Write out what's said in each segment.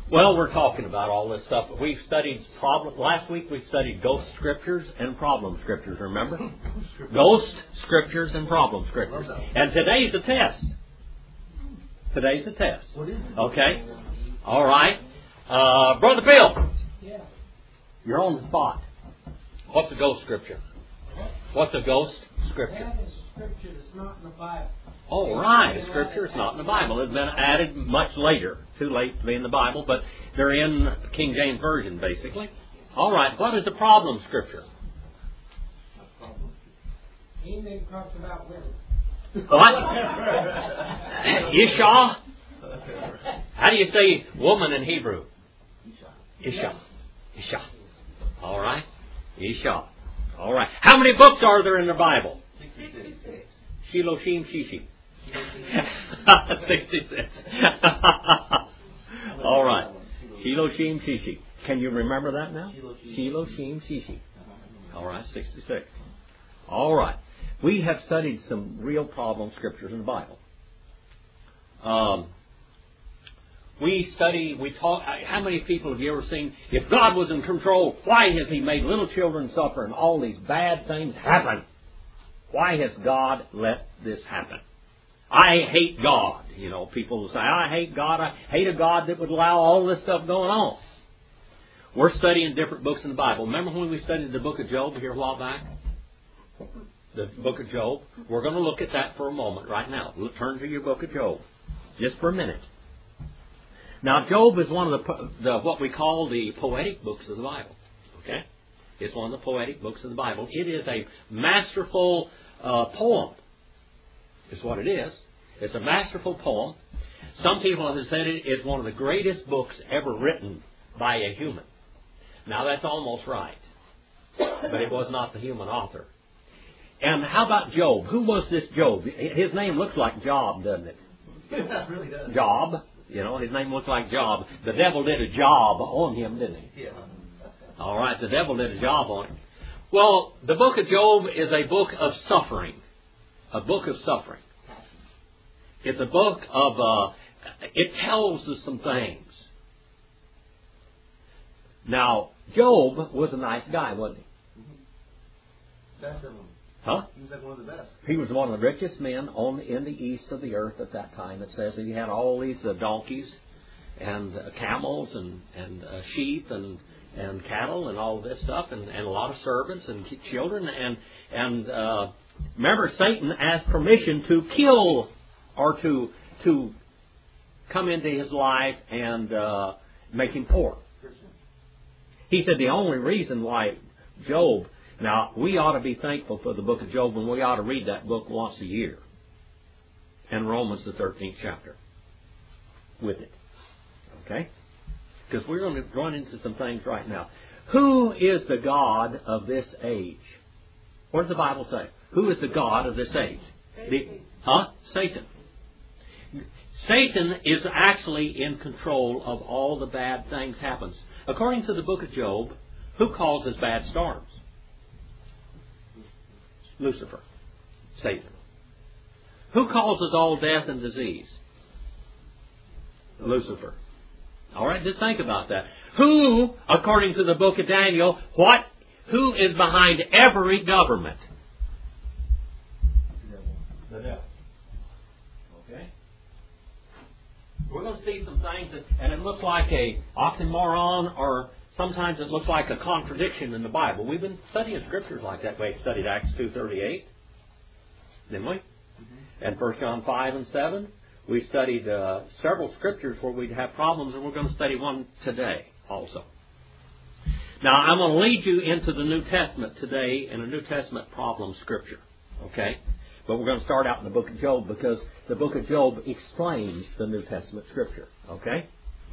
Well, we're talking about all this stuff. We've studied last week we studied ghost scriptures and problem scriptures, remember? Ghost scriptures and problem scriptures. And today's a test. Today's a test. Okay? All right. Brother Bill. You're on the spot. What's a ghost scripture? What's a ghost scripture? That is a scripture that's not in the Bible. Oh, right. A scripture is not in the Bible. It's been added much later. Too late to be in the Bible, but they're in the King James Version, basically. All right. What is the problem scripture? Anything talks about women. What? Isha? How do you say woman in Hebrew? Isha. Isha. All right. Isha. All right. How many books are there in the Bible? 66. Shiloshim Shishi. 66. All right. Shiloshim Shishi. Can you remember that now? Shiloshim Shishi. All right. 66. All right. We have studied some real problem scriptures in the Bible. We talk, how many people have you ever seen, if God was in control, why has He made little children suffer and all these bad things happen? Why has God let this happen? I hate God. You know, people will say, I hate God. I hate a God that would allow all this stuff going on. We're studying different books in the Bible. Remember when we studied the book of Job here a while back? The book of Job. We're going to look at that for a moment right now. We'll turn to your book of Job just for a minute. Now, Job is one of the what we call the poetic books of the Bible. Okay? It's one of the poetic books of the Bible. It is a masterful poem. Is what it is. It's a masterful poem. Some people have said it is one of the greatest books ever written by a human. Now, that's almost right. But it was not the human author. And how about Job? Who was this Job? His name looks like Job, doesn't it? It really does. Job. You know, his name looks like Job. The devil did a job on him, didn't he? Yeah. All right, the devil did a job on him. Well, the book of Job is a book of suffering. A book of suffering. It's a book of, it tells us some things. Now, Job was a nice guy, wasn't he? Best of them. Huh? He was like one of the best. He was one of the richest men in the east of the earth at that time. It says that he had all these donkeys and camels and sheep and cattle and all this stuff and a lot of servants and children. And remember, Satan asked permission to kill or to come into his life and make him poor. He said the only reason why Job... Now, we ought to be thankful for the book of Job, and we ought to read that book once a year. And Romans, the 13th chapter, with it. Okay? Because we're going to run into some things right now. Who is the God of this age? What does the Bible say? Who is the God of this age? Satan. Satan is actually in control of all the bad things happens. According to the book of Job, who causes bad storms? Lucifer. Satan. Who causes all death and disease? Lucifer. All right, just think about that. Who, according to the book of Daniel, who is behind every government? The devil. Okay? We're going to see some things, and it looks like a oxymoron, or sometimes it looks like a contradiction in the Bible. We've been studying scriptures like that. We studied Acts 2:38, didn't we? Mm-hmm. And 1 John 5 and 7. We studied several scriptures where we'd have problems, and we're going to study one today also. Now, I'm going to lead you into the New Testament today in a New Testament problem scripture. Okay? But we're going to start out in the book of Job because the book of Job explains the New Testament scripture. Okay?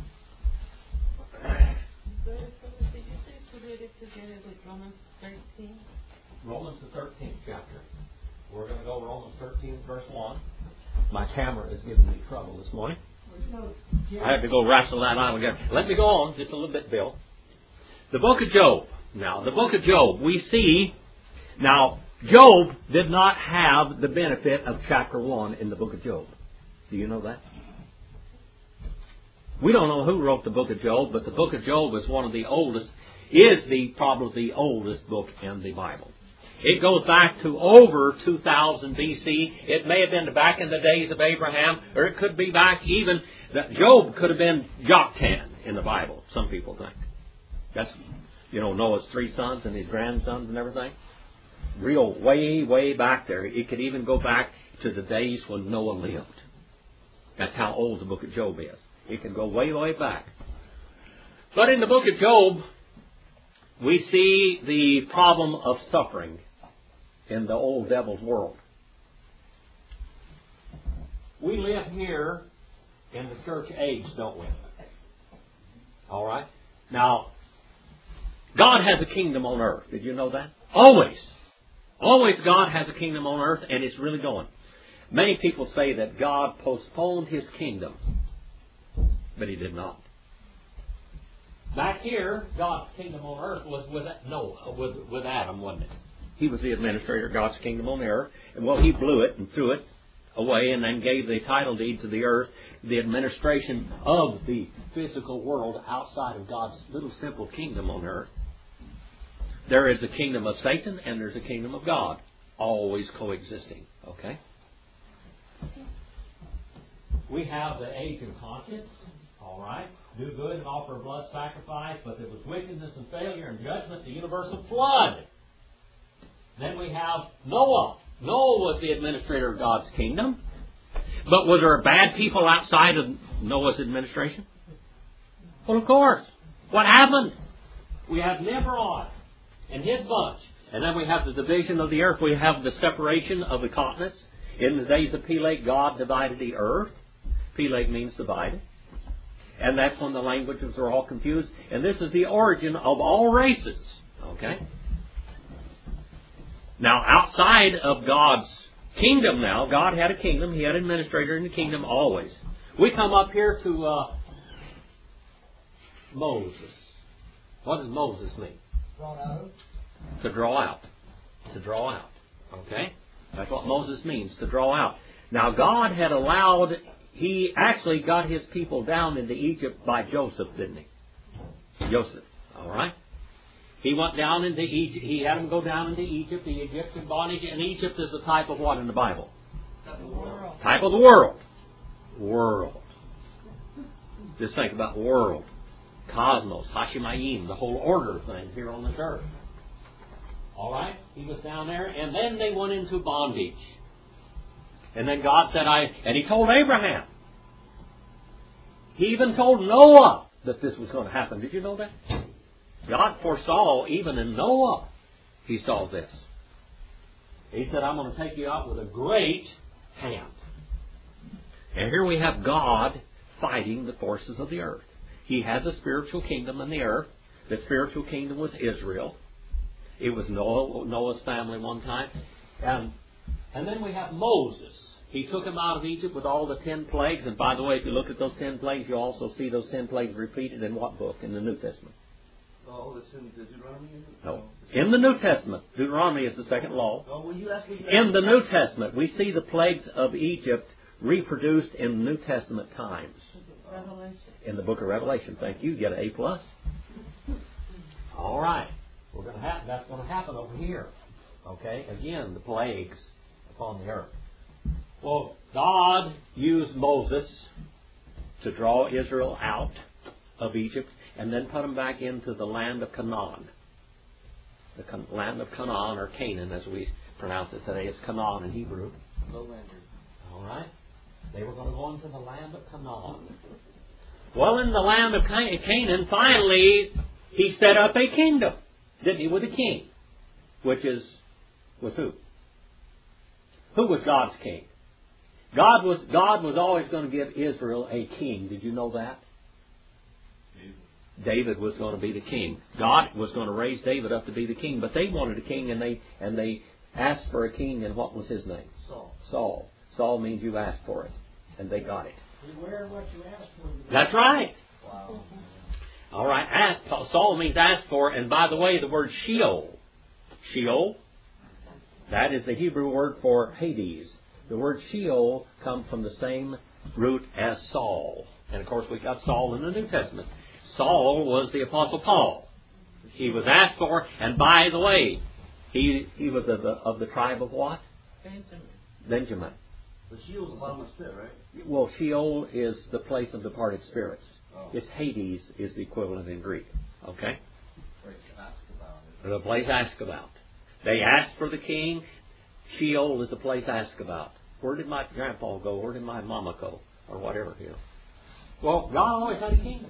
Did you say to read it together with Romans 13? Romans the 13th chapter. We're going to go Romans 13, verse 1. My camera is giving me trouble this morning. I had to go wrestle that out again. Let me go on just a little bit, Bill. The book of Job. Now, the book of Job, we see... Now, Job did not have the benefit of chapter 1 in the book of Job. Do you know that? We don't know who wrote the book of Job, but the book of Job is one of the oldest, probably the oldest book in the Bible. It goes back to over 2000 BC. It may have been back in the days of Abraham, or it could be back even, Job could have been Joktan in the Bible, some people think. That's, Noah's 3 sons and his grandsons and everything. Real way, way back there. It could even go back to the days when Noah lived. That's how old the book of Job is. It can go way, way back. But in the book of Job, we see the problem of suffering in the old devil's world. We live here in the church age, don't we? All right? Now, God has a kingdom on earth. Did you know that? Always. Always God has a kingdom on earth, and it's really going. Many people say that God postponed His kingdom, but He did not. Back here, God's kingdom on earth was with Adam, wasn't it? He was the administrator of God's kingdom on the earth. And He blew it and threw it away and then gave the title deed to the earth, the administration of the physical world outside of God's little simple kingdom on earth. There is a kingdom of Satan and there's a kingdom of God, always coexisting. Okay? We have the age of conscience. All right? Do good and offer a blood sacrifice, but there was wickedness and failure and judgment, the universal flood. Then we have Noah. Noah was the administrator of God's kingdom. But were there bad people outside of Noah's administration? Well, of course. What happened? We have Nimrod and his bunch. And then we have the division of the earth. We have the separation of the continents. In the days of Peleg, God divided the earth. Peleg means divided. And that's when the languages are all confused. And this is the origin of all races. Okay? Now, outside of God's kingdom now, God had a kingdom. He had an administrator in the kingdom always. We come up here to Moses. What does Moses mean? Draw out. To draw out. To draw out. Okay? That's what Moses means, to draw out. Now, God had allowed... He actually got His people down into Egypt by Joseph, didn't He? Joseph. All right? He went down into Egypt. He had them go down into Egypt, the Egyptian bondage. And Egypt is a type of what in the Bible? The world. Type of the world. World. Just think about world. Cosmos, Hashemayim, the whole order thing here on this earth. All right? He was down there. And then they went into bondage. And then God said, and He told Abraham. He even told Noah that this was going to happen. Did you know that? God foresaw, even in Noah, He saw this. He said, I'm going to take you out with a great hand. And here we have God fighting the forces of the earth. He has a spiritual kingdom in the earth. The spiritual kingdom was Israel. It was Noah's family one time. And then we have Moses. He took him out of Egypt with all the 10 plagues. And by the way, if you look at those 10 plagues, you also see those 10 plagues repeated in what book? In the New Testament. Oh, it's in the Deuteronomy? No. In the New Testament. Deuteronomy is the second law. Oh, well, you asked me. In the New Testament, we see the plagues of Egypt reproduced in New Testament times. Revelation. In the book of Revelation. Thank you. Get an A+. All right. That's going to happen over here. Okay? Again, the plagues upon the earth. Well, God used Moses to draw Israel out of Egypt and then put them back into the land of Canaan. The land of Canaan, or Canaan as we pronounce it today. It's Canaan in Hebrew. Lowlander. All right? They were going to go into the land of Canaan. Well, in the land of Canaan, finally, He set up a kingdom. Didn't He? With a king. Which was who? Who was God's king? God was always going to give Israel a king. Did you know that? David was going to be the king. God was going to raise David up to be the king, but they wanted a king, and they asked for a king, and what was his name? Saul. Saul means you asked for it, and they got it. Beware what you ask for. That's right. Wow. All right. Saul means asked for, and by the way, the word Sheol, that is the Hebrew word for Hades. The word Sheol comes from the same root as Saul. And of course we got Saul in the New Testament. Saul was the Apostle Paul. He was asked for, and by the way, he was of the tribe of what? Benjamin. But Sheol's the bottomless pit, right? Well, Sheol is the place of departed spirits. Oh. It's Hades is the equivalent in Greek. Okay? The The place asked about. They asked for the king. Sheol is the place asked about. Where did my grandpa go? Where did my mama go? Or whatever, you know. Well, God always had a kingdom.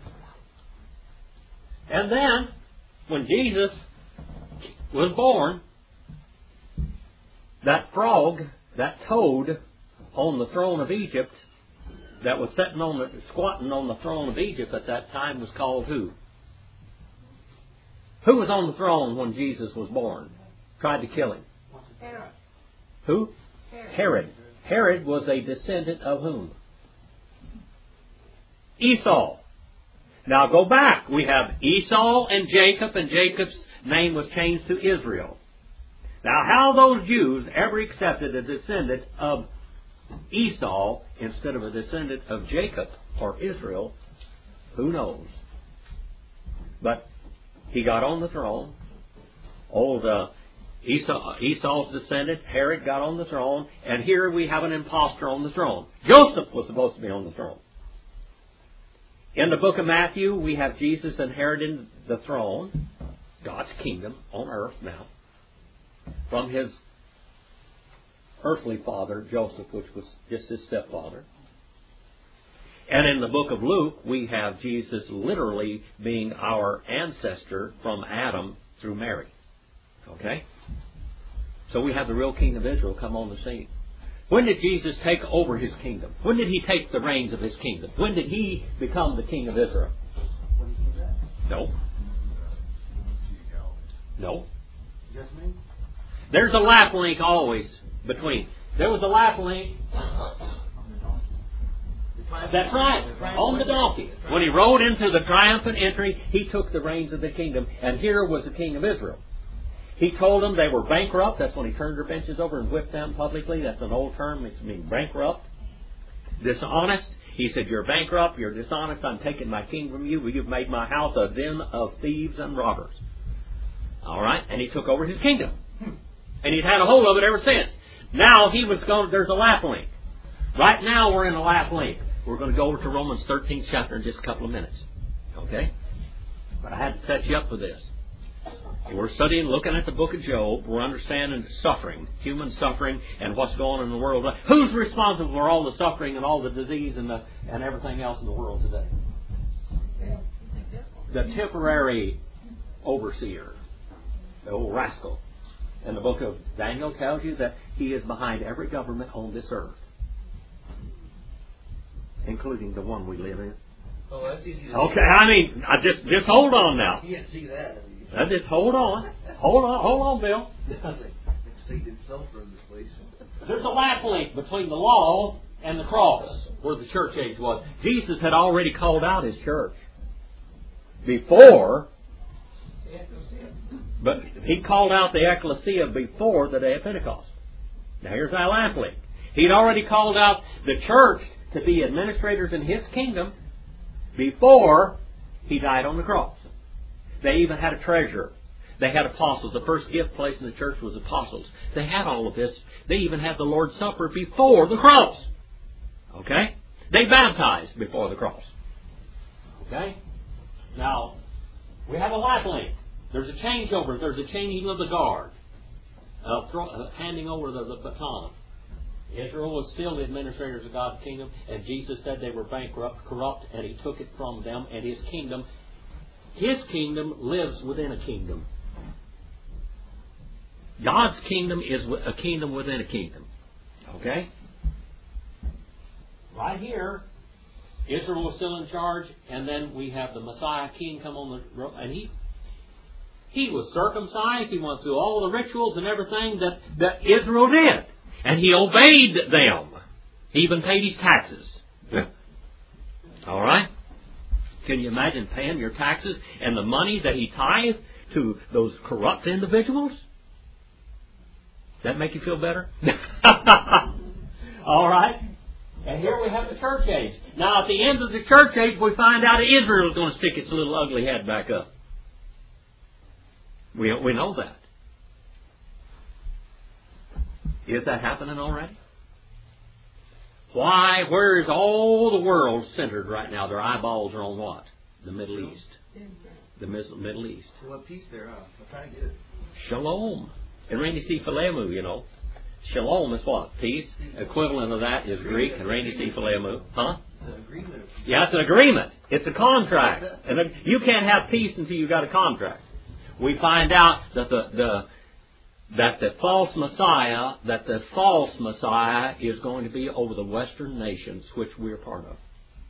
And then, when Jesus was born, that frog, that toad on the throne of Egypt, that was squatting on the throne of Egypt at that time was called who? Who was on the throne when Jesus was born? Tried to kill him. Herod. Who? Herod. Herod. Herod was a descendant of whom? Esau. Now go back. We have Esau and Jacob's name was changed to Israel. Now how those Jews ever accepted a descendant of Esau instead of a descendant of Jacob or Israel, who knows? But he got on the throne. Esau's descendant, Herod, got on the throne, and here we have an impostor on the throne. Joseph was supposed to be on the throne. In the book of Matthew, we have Jesus inheriting the throne, God's kingdom on earth now, from his earthly father, Joseph, which was just his stepfather. And in the book of Luke, we have Jesus literally being our ancestor from Adam through Mary. Okay? So we have the real king of Israel come on the scene. When did Jesus take over his kingdom? When did he take the reins of his kingdom? When did he become the king of Israel? When he came back. No. No. You guess me? There's a lap link always between. There was a lap link. That's right. On the donkey. When he rode into the triumphant entry, he took the reins of the kingdom. And here was the king of Israel. He told them they were bankrupt. That's when he turned their benches over and whipped them publicly. That's an old term. It means bankrupt. Dishonest. He said, you're bankrupt. You're dishonest. I'm taking my king from you. You've made my house a den of thieves and robbers. All right. And he took over his kingdom. And he's had a hold of it ever since. Now there's a lap link. Right now we're in a lap link. We're going to go over to Romans 13th chapter in just a couple of minutes. Okay? But I had to set you up for this. We're studying, looking at the book of Job. We're understanding suffering, human suffering, and what's going on in the world. Who's responsible for all the suffering and all the disease and everything else in the world today? The temporary overseer, the old rascal. And the book of Daniel tells you that he is behind every government on this earth, including the one we live in. Oh, that's easy to see. Okay, I mean, just hold on now. You can't see that. Just hold on. Hold on, Bill. Satan himself runs this place. There's a lap link between the law and the cross, where the church age was. Jesus had already called out his church before, but he called out the ecclesia before the day of Pentecost. Now here's our lap link. He'd already called out the church to be administrators in his kingdom before he died on the cross. They even had a treasurer. They had apostles. The first gift placed in the church was apostles. They had all of this. They even had the Lord's Supper before the cross. Okay? They baptized before the cross. Okay? Now, we have a lap link. There's a changeover. There's a changing of the guard. Handing over the baton. Israel was still the administrators of God's kingdom, and Jesus said they were bankrupt, corrupt, and he took it from them, and his kingdom lives within a kingdom. God's kingdom is a kingdom within a kingdom. Okay? Right here, Israel was still in charge, and then we have the Messiah King come on the road, and he was circumcised. He went through all the rituals and everything that Israel did. And he obeyed them. He even paid his taxes. All right? Can you imagine paying your taxes and the money that he tithed to those corrupt individuals? That make you feel better? All right? And here we have the church age. Now, at the end of the church age, we find out Israel is going to stick its little ugly head back up. We know that. Is that happening already? Why? Where is all the world centered right now? Their eyeballs are on what? The Middle East. The Middle East. So what peace there, huh? I'm trying to get it. Shalom. And Rainy C. Philemu, you know. Shalom is what? Peace. Equivalent of that is Greek. And Rainy C. Philemu. Huh? It's an agreement. Yeah, it's an agreement. It's a contract. And you can't have peace until you've got a contract. We find out that the false Messiah is going to be over the Western nations, which we're part of.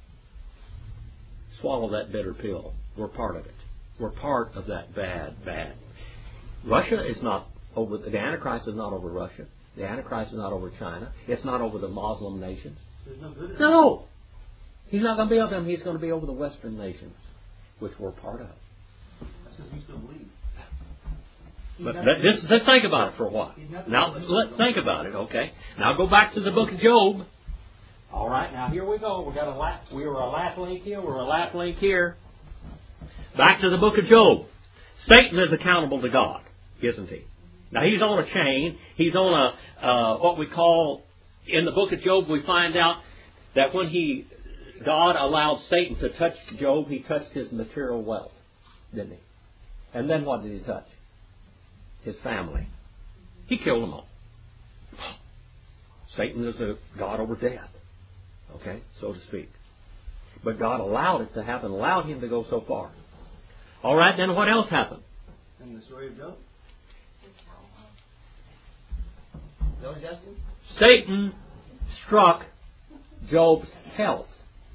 Swallow that bitter pill. We're part of it. We're part of that bad. Russia is not over. The Antichrist is not over Russia. The Antichrist is not over China. It's not over the Muslim nations. There's no good in it. No! He's not going to be over them. He's going to be over the Western nations, which we're part of. That's because we still believe. But just think about it for a while. Now, let's think about it, okay? Now go back to the book of Job. All right, now here we go. We were a lap link here. We're a lap link here. Back to the book of Job. Satan is accountable to God, isn't he? Now he's on a chain. He's on what we call, in the book of Job, we find out that when God allowed Satan to touch Job, he touched his material wealth, didn't he? And then what did he touch? His family. He killed them all. Satan is a God over death, okay, so to speak. But God allowed it to happen, allowed him to go so far. All right, then what else happened? In the story of Job? Is that what he's asking? Satan struck Job's health.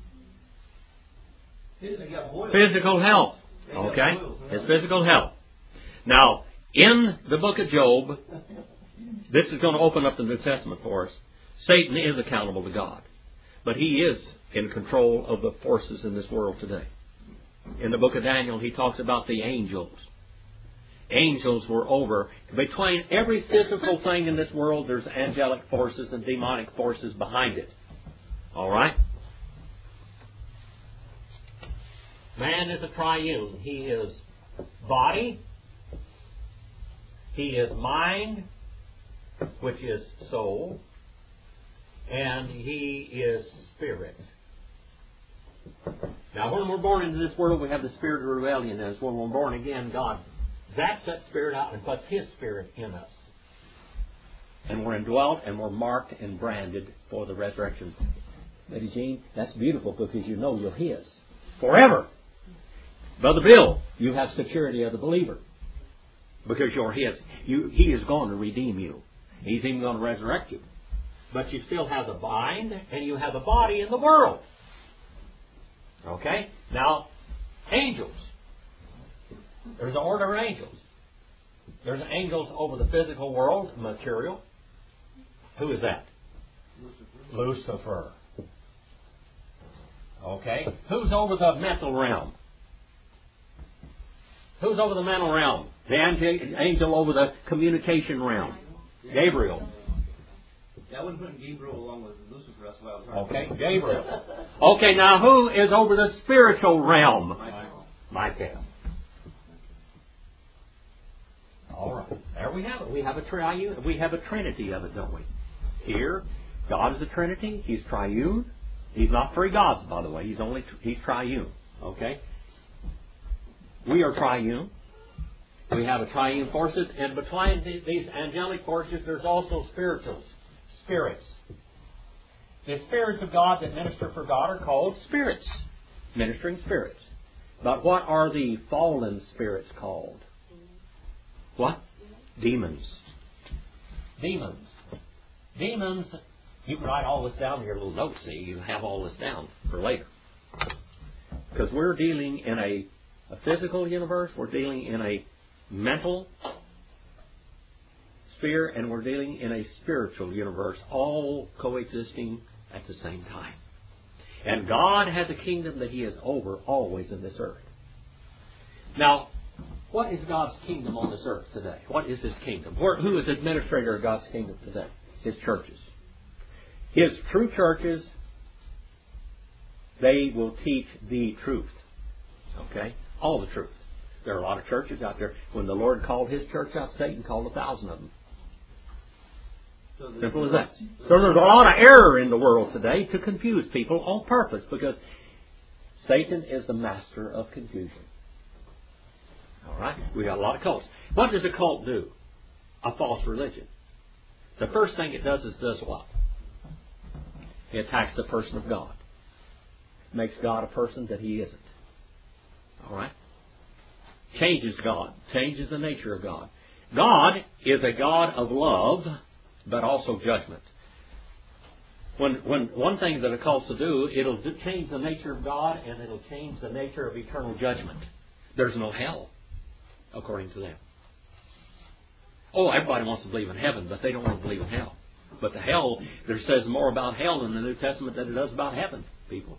Physical health. Okay? His physical health. Now, in the book of Job, this is going to open up the New Testament for us. Satan is accountable to God. But he is in control of the forces in this world today. In the book of Daniel, he talks about the angels. Angels were over. Between every physical thing in this world, there's angelic forces and demonic forces behind it. All right? Man is a triune. He is body. He is mind, which is soul. And he is spirit. Now, when we're born into this world, we have the spirit of rebellion in us. When we're born again, God zaps that spirit out and puts His Spirit in us. And we're indwelt and we're marked and branded for the resurrection. Lady Jean, that's beautiful because you know you're His. Forever. Brother Bill, you have security of the believer. Because you're His. He is going to redeem you. He's even going to resurrect you. But you still have the mind and you have the body in the world. Okay? Now, angels. There's an order of angels. There's angels over the physical world, material. Who is that? Lucifer. Okay? Who's over the mental realm? Who's over the mental realm? The angel over the communication realm. Gabriel. Yeah, I wouldn't put Gabriel along with Lucifer. That's why I was hard. Okay, Gabriel. Okay, now who is over the spiritual realm? Michael. All right, there we have it. We have a triune. We have a trinity of it, don't we? Here, God is a trinity. He's triune. He's not three gods, by the way. He's triune. Okay. We are triune. We have a triune forces, and between these angelic forces, there's also spirits. The spirits of God that minister for God are called spirits, ministering spirits. But what are the fallen spirits called? What? Demons. Demons. Demons. You can write all this down in your little notes. See, you have all this down for later. Because we're dealing in a physical universe, we're dealing in a mental sphere, and we're dealing in a spiritual universe, all coexisting at the same time. And God has a kingdom that He is over always in this earth. Now, what is God's kingdom on this earth today? What is His kingdom? Who is administrator of God's kingdom today? His churches. His true churches They will teach the truth. Okay? All the truth. There are a lot of churches out there. When the Lord called His church out, Satan called 1,000 of them. Simple as that. So there's a lot of error in the world today to confuse people on purpose, because Satan is the master of confusion. All right? We got a lot of cults. What does a cult do? A false religion. The first thing it does what? It attacks the person of God. Makes God a person that He isn't. All right? Changes God. Changes the nature of God. God is a God of love, but also judgment. When one thing that a cult will do, it'll change the nature of God, and it'll change the nature of eternal judgment. There's no hell, according to them. Oh, everybody wants to believe in heaven, but they don't want to believe in hell. But the hell, there says more about hell in the New Testament than it does about heaven, people.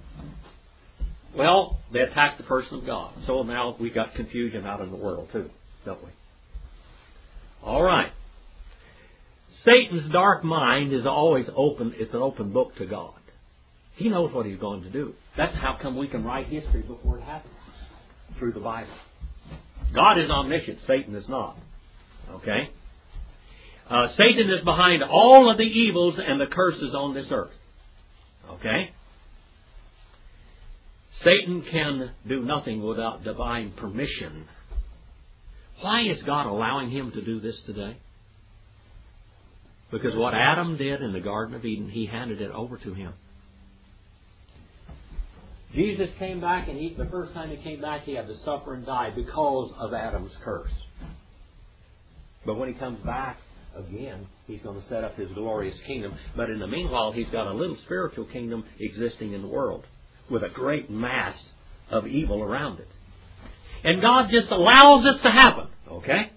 Well, they attack the person of God. So now we've got confusion out in the world too, don't we? All right. Satan's dark mind is always open. It's an open book to God. He knows what he's going to do. That's how come we can write history before it happens. Through the Bible. God is omniscient. Satan is not. Okay? Satan is behind all of the evils and the curses on this earth. Okay? Satan can do nothing without divine permission. Why is God allowing him to do this today? Because what Adam did in the Garden of Eden, He handed it over to him. Jesus came back, and the first time He came back, He had to suffer and die because of Adam's curse. But when He comes back again, He's going to set up His glorious kingdom. But in the meanwhile, He's got a little spiritual kingdom existing in the world with a great mass of evil around it. And God just allows this to happen. Okay?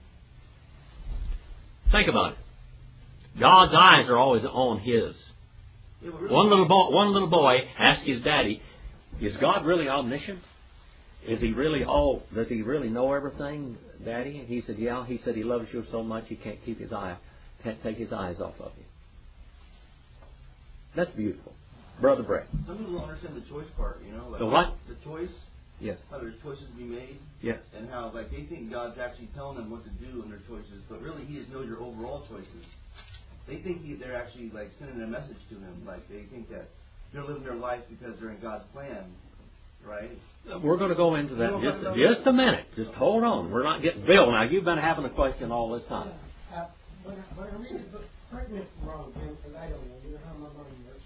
Think about it. God's eyes are always on His. One little boy asked his daddy, "Is God really omniscient? Is He really all? Does He really know everything, Daddy?" And he said, "Yeah." He said, "He loves you so much He can't take His eyes off of you." That's beautiful, Brother Brett. Some people don't understand the choice part. Like the what? The choice. Yes. How there's choices to be made. Yes. And how they think God's actually telling them what to do in their choices, but really He just knows your overall choices. They think they're actually sending a message to Him. They think that they're living their life because they're in God's plan, right? We're going to go into that in just a minute. Just hold on. We're not getting Bill. Now you've been having a question all this time. When I read the book, correct me if I'm wrong, Jim, because I don't know. You know how my mind works.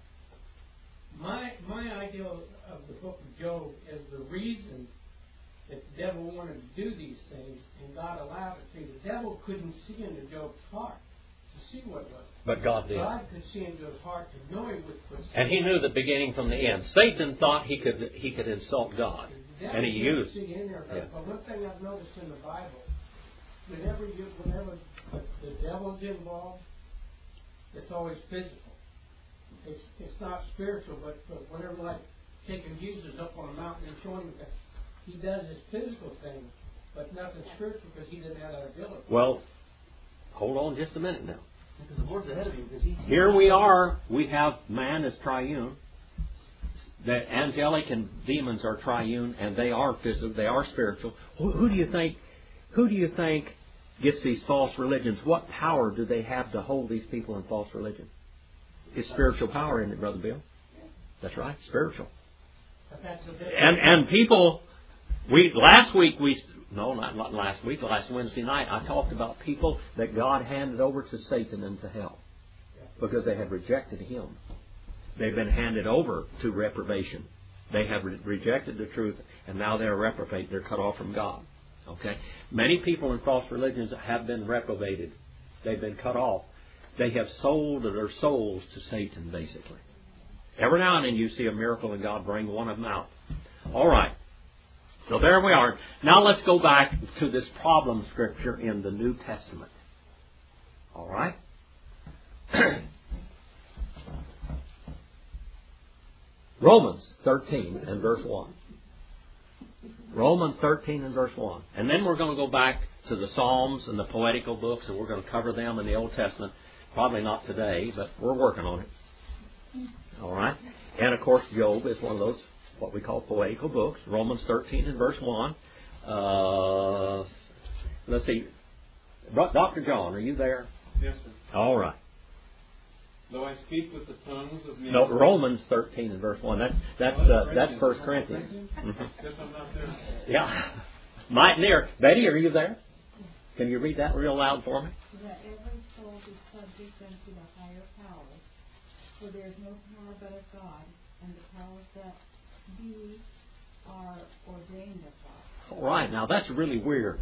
My idea of the book of Job is the reason that the devil wanted to do these things, and God allowed it to. The devil couldn't see into Job's heart to see what it was. But God did. God could see into his heart to know He would put. And He knew the beginning from the end. Satan thought he could insult God, and he used. See in there, but one thing I've noticed in the Bible, whenever the devil's involved, it's always physical. It's not spiritual, but whenever taking Jesus up on a mountain and showing him that He does His physical thing, but nothing spiritual because He didn't have that ability. Well, hold on just a minute now. Because the Lord's ahead of you. Here we are. We have man as triune. The angelic and demons are triune, and they are physical. They are spiritual. Who do you think? Who do you think gets these false religions? What power do they have to hold these people in false religion? It's spiritual power, isn't it, Brother Bill? That's right, spiritual. And people, last Wednesday night, I talked about people that God handed over to Satan and to hell because they had rejected Him. They've been handed over to reprobation. They have rejected the truth, and now they're reprobate. They're cut off from God. Okay? Many people in false religions have been reprobated. They've been cut off. They have sold their souls to Satan, basically. Every now and then you see a miracle and God bring one of them out. All right. So there we are. Now let's go back to this problem scripture in the New Testament. All right? Romans 13 and verse 1. Romans 13 and verse 1. And then we're going to go back to the Psalms and the poetical books, and we're going to cover them in the Old Testament. Probably not today, but we're working on it. All right? And of course, Job is one of those, what we call poetical books. Romans 13 and verse 1. Let's see. Dr. John, are you there? Yes, sir. All right. Though I speak with the tongues of men. No, Romans 13 and verse 1. That's 1 Corinthians. Guess I'm not there. Yeah. Might near. Betty, are you there? Can you read that real loud for me? That every soul is subject unto the higher power, for there is no power but of God, and the powers that be are ordained of God. All right. Now that's really weird.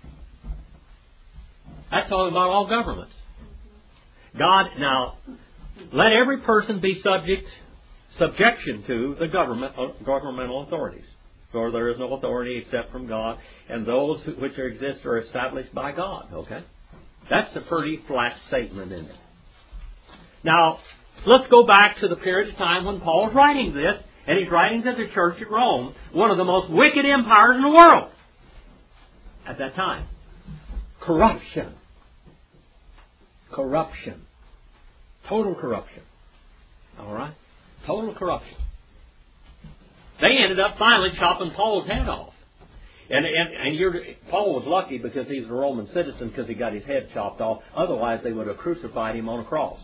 That's talking about all governments. God, now, let every person be subjection to the governmental authorities. For there is no authority except from God, and those which exist are established by God. Okay? That's a pretty flat statement, isn't it? Now, let's go back to the period of time when Paul is writing this, and he's writing to the church at Rome, one of the most wicked empires in the world at that time. Corruption. Corruption. Total corruption. All right? Total corruption. They ended up finally chopping Paul's head off. And Paul was lucky because he's a Roman citizen because he got his head chopped off. Otherwise, they would have crucified him on a cross.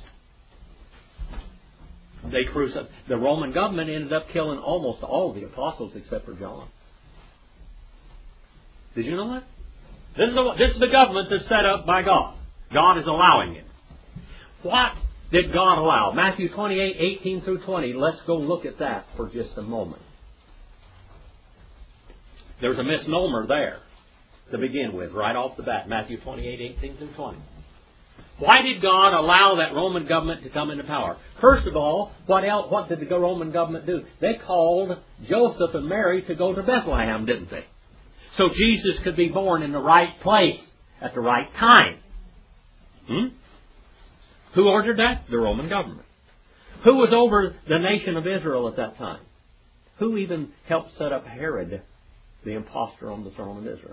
The Roman government ended up killing almost all the apostles except for John. Did you know that? This is the government that's set up by God. God is allowing it. What did God allow? Matthew 28, 18 through 20. Let's go look at that for just a moment. There's a misnomer there to begin with, right off the bat. Matthew 28, 18 through 20. Why did God allow that Roman government to come into power? First of all, what did the Roman government do? They called Joseph and Mary to go to Bethlehem, didn't they? So Jesus could be born in the right place at the right time. Who ordered that? The Roman government. Who was over the nation of Israel at that time? Who even helped set up Herod, the impostor on the throne of Israel?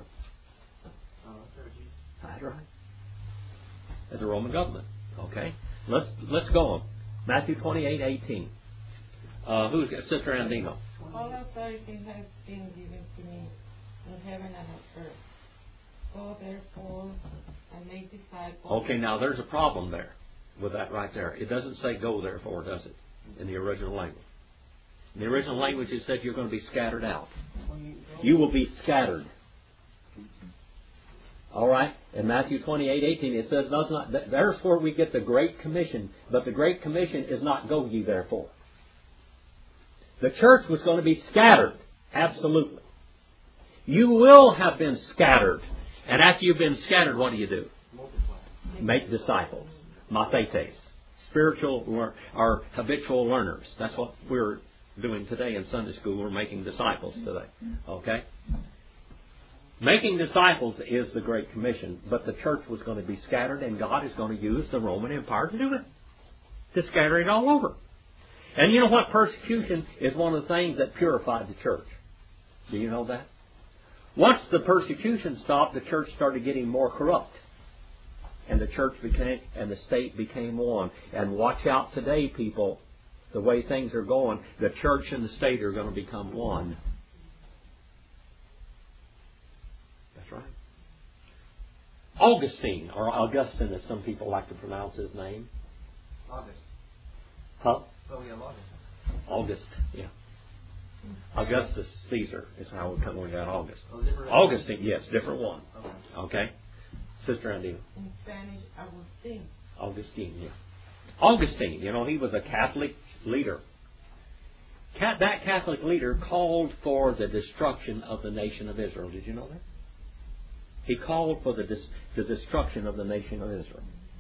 That's right. As a Roman government. Okay. Let's go on. Matthew 28, 18. Who's got Sister Andino? All authority has been given to me in heaven and on earth. Go therefore and make disciples. Okay, now there's a problem there with that right there. It doesn't say go therefore, does it? In the original language. In the original language it said you're going to be scattered out. You will be scattered. All right? In Matthew 28, 18 it says, there's where we get the Great Commission. But the Great Commission is not go ye therefore. The church was going to be scattered. Absolutely. You will have been scattered. And after you've been scattered, what do? Make disciples. Mathetes. Spiritual or habitual learners. That's what we're doing today in Sunday school. We're making disciples today. Okay? Making disciples is the Great Commission, but the church was going to be scattered, and God is going to use the Roman Empire to do it. To scatter it all over. And you know what? Persecution is one of the things that purified the church. Do you know that? Once the persecution stopped, the church started getting more corrupt. And the church and the state became one. And watch out today, people. The way things are going, the church and the state are going to become one. That's right. Augustine, or Augustine as some people like to pronounce his name. August. Huh? Oh, yeah, August. August, yeah. Augustus Caesar is how we got August. Oh, different. Augustine, yes, different one. Okay. Sister Andina. In Spanish, Agustín. Augustine, yeah. Augustine, he was a Catholic leader. That Catholic leader called for the destruction of the nation of Israel. Did you know that? He called for the destruction of the nation of Israel.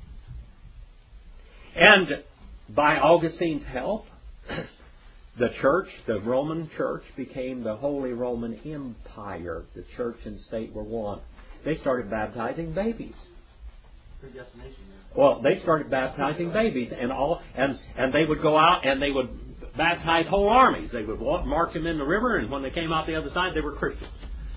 And by Augustine's help, the church, the Roman church, became the Holy Roman Empire. The church and state were one. They started baptizing babies. Predestination. Well, they started baptizing babies, and they would go out and they would baptize whole armies. They would march them in the river, and when they came out the other side, they were Christians.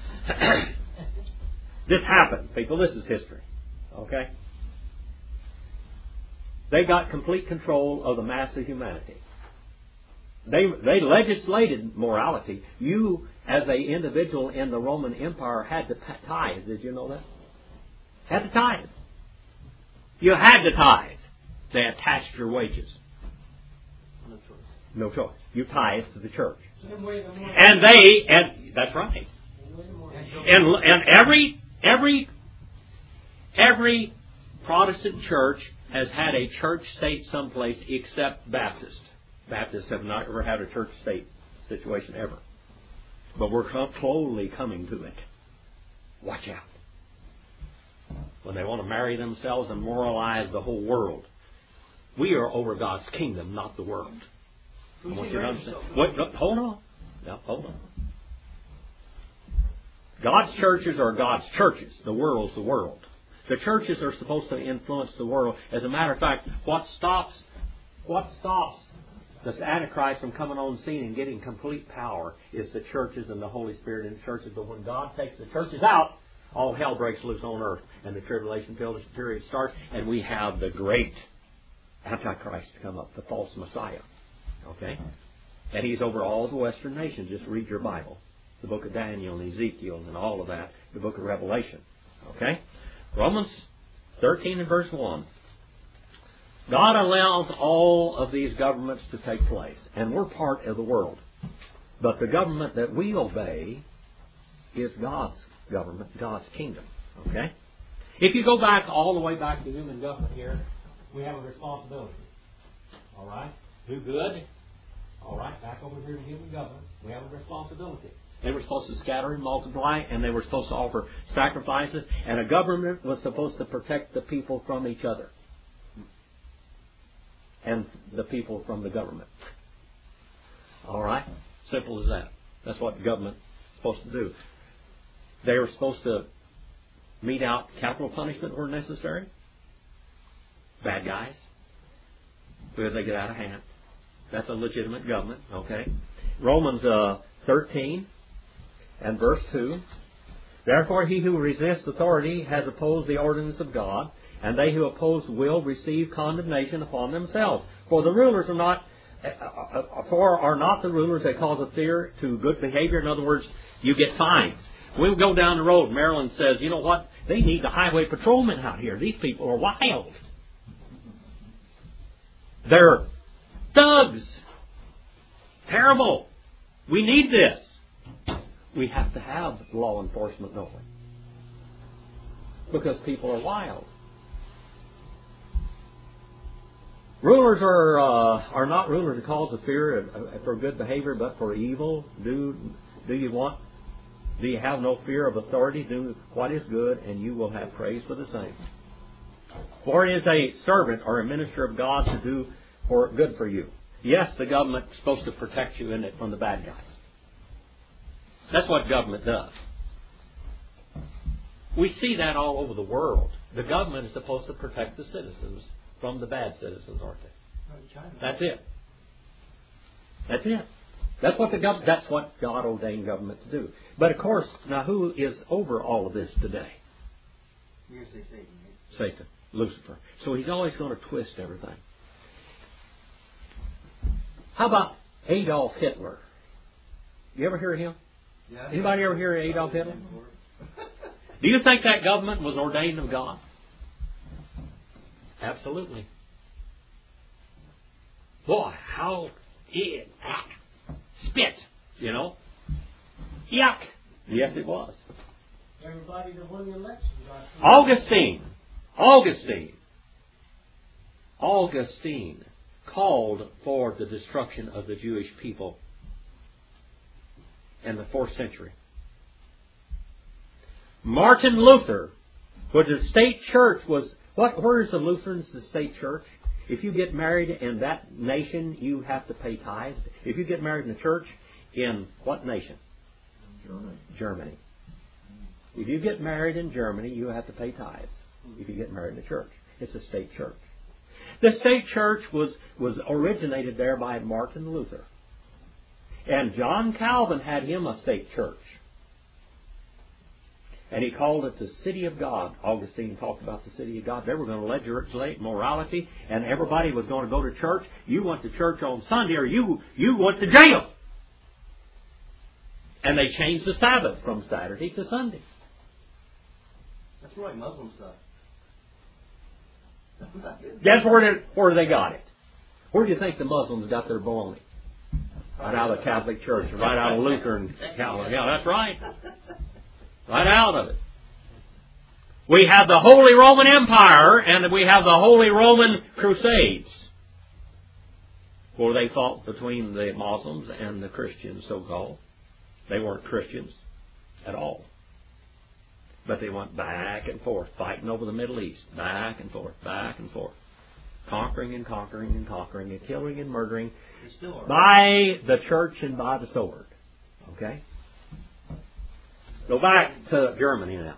This happened, people. This is history. Okay? They got complete control of the mass of humanity. They legislated morality. You, as an individual in the Roman Empire, had to tithe. Did you know that? Had to tithe. You had to tithe. They attached your wages. No choice. No choice. You tithe to the church. Same way the more. And that's right. Same way the more. And every Protestant church has had a church state someplace except Baptist. Baptists have not ever had a church state situation ever. But we're slowly coming to it. Watch out. When they want to marry themselves and moralize the whole world. We are over God's kingdom, not the world. I want you to understand. Wait, no, hold on. No, hold on. God's churches are God's churches. The world's the world. The churches are supposed to influence the world. As a matter of fact, what stops this Antichrist from coming on scene and getting complete power is the churches and the Holy Spirit in the churches. But when God takes the churches out, all hell breaks loose on earth, and the tribulation period starts, and we have the great Antichrist come up, the false Messiah. Okay? And he's over all the Western nations. Just read your Bible. The book of Daniel and Ezekiel and all of that. The book of Revelation. Okay? Romans 13 and verse 1. God allows all of these governments to take place. And we're part of the world. But the government that we obey is God's government, God's kingdom. Okay? If you go back all the way back to human government here, we have a responsibility. All right? Do good. All right? Back over here to human government, we have a responsibility. They were supposed to scatter and multiply, and they were supposed to offer sacrifices, and a government was supposed to protect the people from each other. And the people from the government. All right? Simple as that. That's what the government is supposed to do. They were supposed to mete out capital punishment where necessary. Bad guys. Because they get out of hand. That's a legitimate government. Okay? Romans 13 and verse 2. Therefore he who resists authority has opposed the ordinance of God, and they who oppose will receive condemnation upon themselves. For the rulers are not the rulers a cause of fear to good behavior. In other words, you get fined. We'll go down the road. Maryland says, you know what? They need the highway patrolmen out here. These people are wild. They're thugs. Terrible. We need this. We have to have law enforcement, don't we? Because people are wild. Rulers are not rulers a cause of fear for good behavior, but for evil. Do you have no fear of authority? Do what is good, and you will have praise for the same. For it is a servant or a minister of God to do for good for you. Yes, the government is supposed to protect you in it from the bad guys. That's what government does. We see that all over the world. The government is supposed to protect the citizens from the bad citizens, aren't they? That's it. That's it. That's what God ordained government to do. But of course, now who is over all of this today? You're going to say Satan, right? Satan, Lucifer. So he's always going to twist everything. How about Adolf Hitler? You ever hear of him? Yeah. Anybody ever hear of Adolf Hitler? Do you think that government was ordained of God? Absolutely. Boy, how spit, you know. Yuck. Yes, it was. Everybody that won the election got Augustine called for the destruction of the Jewish people in the 4th century. Martin Luther, where the state church was, where is the Lutherans, the state church? If you get married in that nation, you have to pay tithes. If you get married in the church, in what nation? Germany. If you get married in Germany, you have to pay tithes. If you get married in the church. It's a state church. The state church was originated there by Martin Luther. And John Calvin had him a state church. And he called it the city of God. Augustine talked about the city of God. They were going to legislate morality, and everybody was going to go to church. You went to church on Sunday, or you went to jail. And they changed the Sabbath from Saturday to Sunday. That's right, Muslim stuff. Guess where they got it? Where do you think the Muslims got their baloney? Right out of the Catholic Church, right out of Lutheran Calvin. Yeah, that's right. Right out of it. We have the Holy Roman Empire, and we have the Holy Roman Crusades, where they fought between the Muslims and the Christians, so-called. They weren't Christians at all. But they went back and forth, fighting over the Middle East, back and forth, conquering and conquering and conquering, and killing and murdering by the church and by the sword. Okay? Go back to Germany now.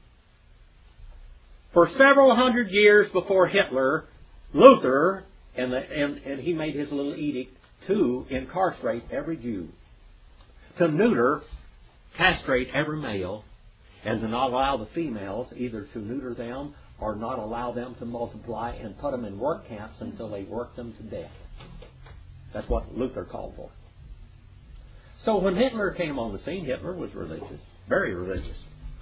For several hundred years before Hitler, Luther, and he made his little edict to incarcerate every Jew, to neuter, castrate every male, and to not allow the females either to neuter them or not allow them to multiply, and put them in work camps until they worked them to death. That's what Luther called for. So when Hitler came on the scene, Hitler was religious, very religious.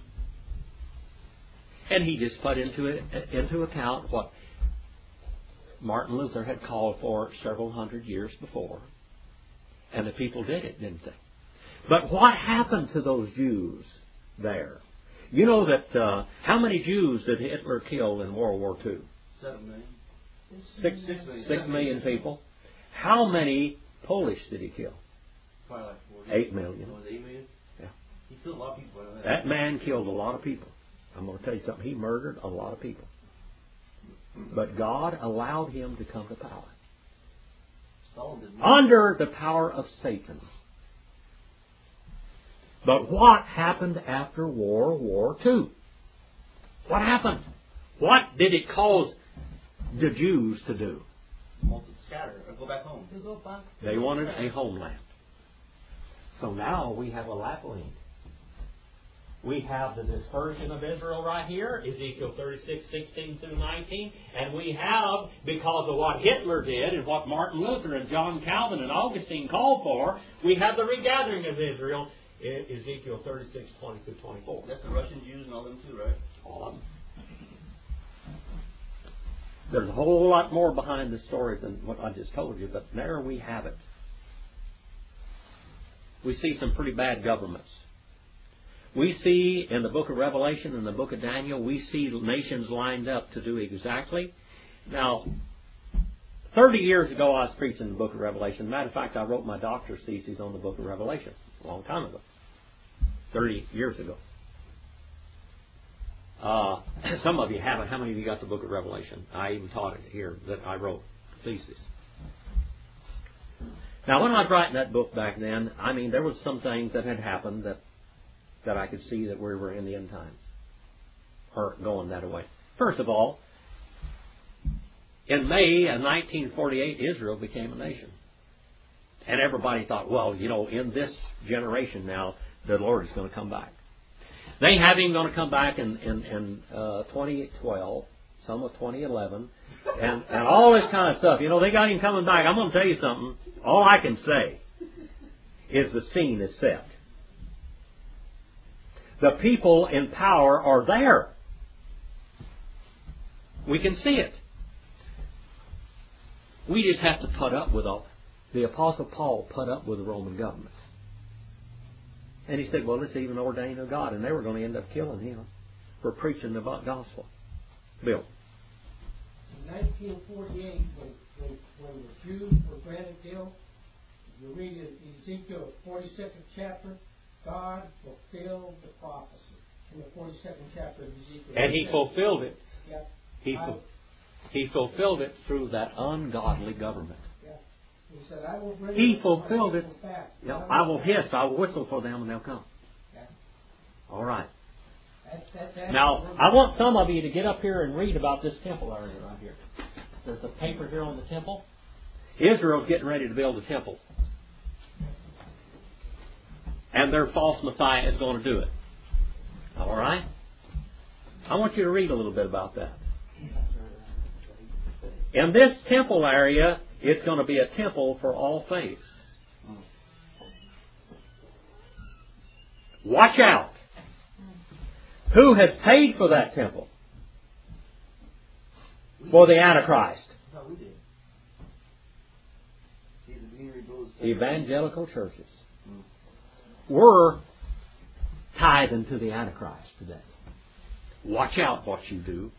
And he just put into account what Martin Luther had called for several hundred years before. And the people did it, didn't they? But what happened to those Jews there? You know that how many Jews did Hitler kill in World War II? 7 million. 6 million people. How many Polish did he kill? Probably like 40. 8 million. Was it 8 million? Yeah. He killed a lot of people. That man killed a lot of people. I'm going to tell you something. He murdered a lot of people. But God allowed him to come to power. Under the power of Satan. But what happened after World War II? What happened? What did it cause the Jews to do? Scatter or go back home. To go back. They wanted a homeland. So now we have a lapland. We have the dispersion of Israel right here, Ezekiel 36:16 through 19. And we have, because of what Hitler did and what Martin Luther and John Calvin and Augustine called for, we have the regathering of Israel in Ezekiel 36:20 through 24. That's the Russian Jews and all them too, right? All of them. There's a whole lot more behind the story than what I just told you, but there we have it. We see some pretty bad governments. We see in the book of Revelation and the book of Daniel, we see nations lined up to do exactly. Now, 30 years ago I was preaching the book of Revelation. Matter of fact, I wrote my doctor's thesis on the book of Revelation a long time ago. 30 years ago. Some of you haven't. How many of you got the book of Revelation? I even taught it here that I wrote the thesis. Now, when I was writing that book back then, I mean, there was some things that had happened that I could see that we were in the end times, or going that way. First of all, in May of 1948, Israel became a nation. And everybody thought, well, you know, in this generation now, the Lord is going to come back. They have him going to come back in 2012, some of 2011, and all this kind of stuff. You know, they got him coming back. I'm going to tell you something. All I can say is the scene is set. The people in power are there. We can see it. We just have to put up with all. The Apostle Paul put up with the Roman government. And he said, well, it's even ordained of God. And they were going to end up killing him for preaching the gospel. Bill. In 1948, when the Jews were granted guilt, you read in Ezekiel 42nd chapter, God fulfilled the prophecy in the 42nd chapter of Ezekiel. And he fulfilled it. Yep. He fulfilled it through that ungodly government. He said, I will bring he fulfilled it. Yep. I will hiss, I will whistle for them, and they'll come. Yep. All right. That's now, I want some of you to get up here and read about this temple area right here. There's a paper here on the temple. Israel's getting ready to build a temple. And their false Messiah is going to do it. All right? I want you to read a little bit about that. In this temple area, it's going to be a temple for all faiths. Watch out. Who has paid for that temple? For the Antichrist. No, we did. Evangelical churches. We're tithing to the Antichrist today. Watch out what you do.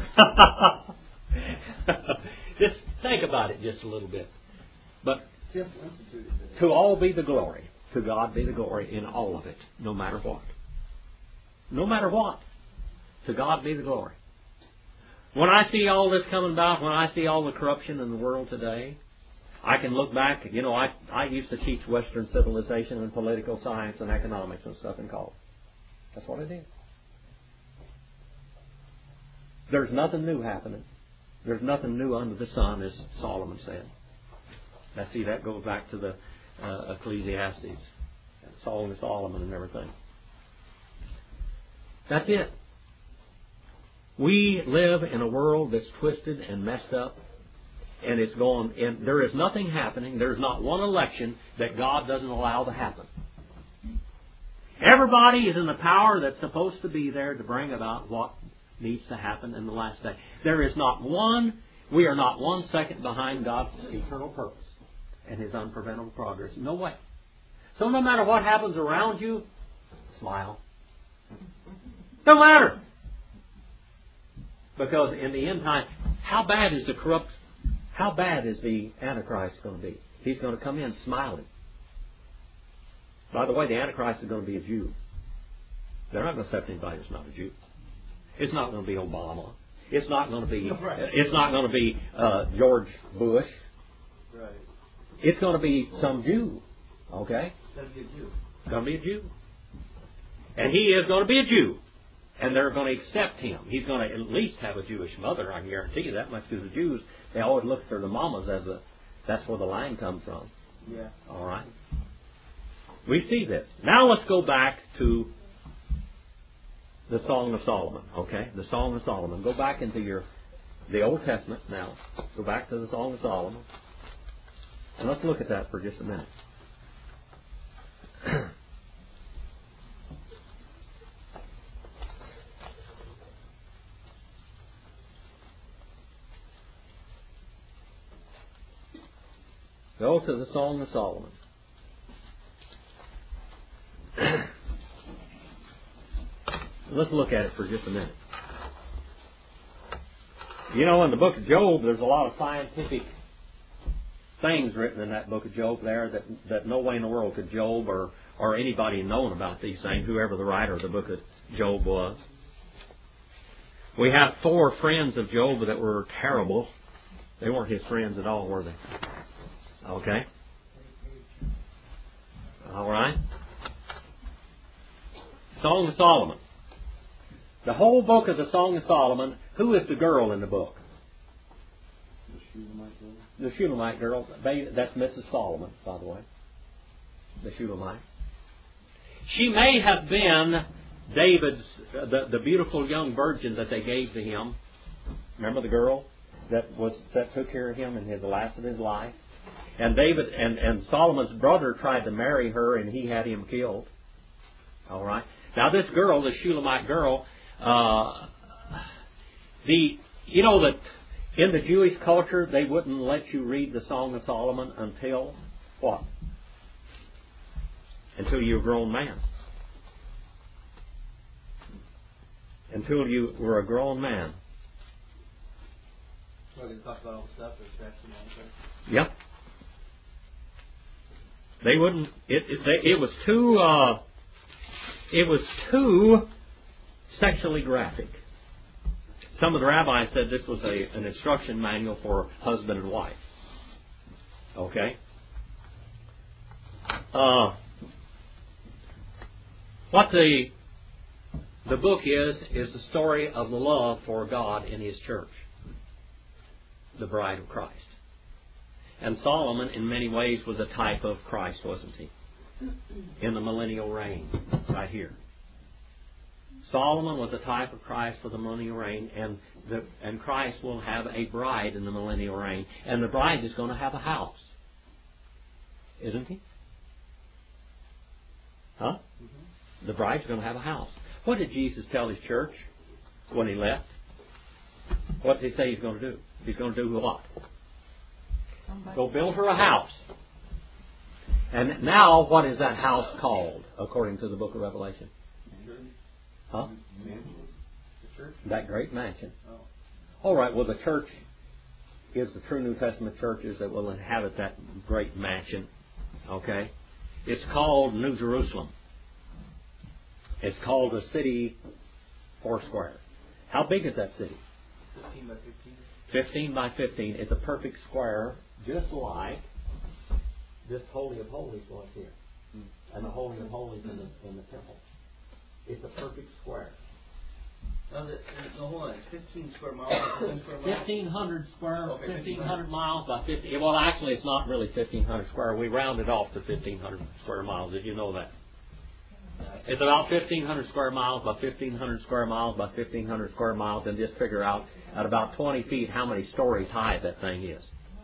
Just think about it just a little bit. But to all be the glory. To God be the glory in all of it, no matter what. No matter what. To God be the glory. When I see all this coming about, when I see all the corruption in the world today, I can look back. You know, I used to teach Western civilization and political science and economics and stuff in college. That's what I did. There's nothing new happening. There's nothing new under the sun, as Solomon said. Now see, that goes back to the Ecclesiastes, Song of Solomon and everything. That's it. We live in a world that's twisted and messed up, and it's going. And there is nothing happening. There's not one election that God doesn't allow to happen. Everybody is in the power that's supposed to be there to bring about what needs to happen in the last day. There is not one. We are not 1 second behind God's eternal purpose and His unpreventable progress. No way. So no matter what happens around you, smile. Don't matter. Because in the end time, how bad is the Antichrist going to be? He's going to come in smiling. By the way, the Antichrist is going to be a Jew. They're not going to accept anybody who's not a Jew. It's not going to be Obama. It's not going to be. It's not going to be George Bush. Right. It's going to be some Jew. Okay. It's going to be a Jew. It's going to be a Jew. And he is going to be a Jew. And they're going to accept him. He's going to at least have a Jewish mother, I can guarantee you that much, because the Jews, they always look at their mamas as that's where the line comes from. Yeah. All right. We see this. Now let's go back to the Song of Solomon. Okay? The Song of Solomon. Go back into the Old Testament now. Go back to the Song of Solomon. And let's look at that for just a minute. Go to the Song of Solomon. Let's look at it for just a minute. You know, in the book of Job, there's a lot of scientific things written in that book of Job there that no way in the world could Job or anybody known about these things, whoever the writer of the book of Job was. We have 4 friends of Job that were terrible. They weren't his friends at all, were they? Okay. All right. Song of Solomon. The whole book of the Song of Solomon, who is the girl in the book? The Shulamite girl. That's Mrs. Solomon, by the way. The Shulamite. She may have been David's, the beautiful young virgin that they gave to him. Remember the girl that took care of him in the last of his life? And David and Solomon's brother tried to marry her, and he had him killed. All right. Now this girl, the Shulamite girl, you know that in the Jewish culture they wouldn't let you read the Song of Solomon until what? Until you were a grown man. Until you were a grown man. Well, they talk about all the stuff, there's sex and all that. Yep. They wouldn't. It was too sexually graphic. Some of the rabbis said this was an instruction manual for husband and wife. Okay. What the book is the story of the love for God in His church, the bride of Christ. And Solomon, in many ways, was a type of Christ, wasn't he? In the millennial reign, right here. Solomon was a type of Christ for the millennial reign, and Christ will have a bride in the millennial reign, and the bride is going to have a house, isn't he? Huh? The bride's going to have a house. What did Jesus tell His church when He left? What did He say He's going to do? He's going to do what? Go build her a house. And now, what is that house called, according to the book of Revelation? Huh? That great mansion. All right, well, the church is the true New Testament churches that will inhabit that great mansion. Okay? It's called New Jerusalem. It's called the city foursquare. How big is that city? 15 by 15. 15 by 15. It's a perfect square, just like this Holy of Holies was here. And the Holy of Holies in the temple. It's a perfect square. No, hold on. It's 15 square miles. 15 square miles. 1,500 square, Okay, 1,500 miles by 50. Well, actually, it's not really 1,500 square. We rounded off to 1,500 square miles. Did you know that? It's about 1,500 square miles by 1,500 square miles by 1,500 square miles, and just figure out at about 20 feet how many stories high that thing is.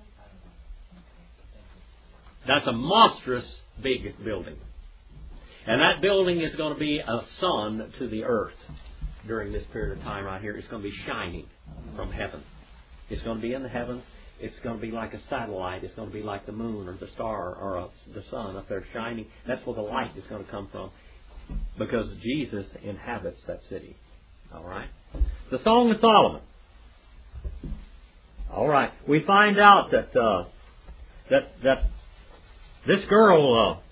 That's a monstrous big building. And that building is going to be a sun to the earth during this period of time right here. It's going to be shining from heaven. It's going to be in the heavens. It's going to be like a satellite. It's going to be like the moon or the star or the sun up there shining. That's where the light is going to come from, because Jesus inhabits that city. All right? The Song of Solomon. All right. We find out that this girl,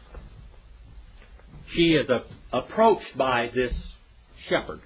she is approached by this shepherd.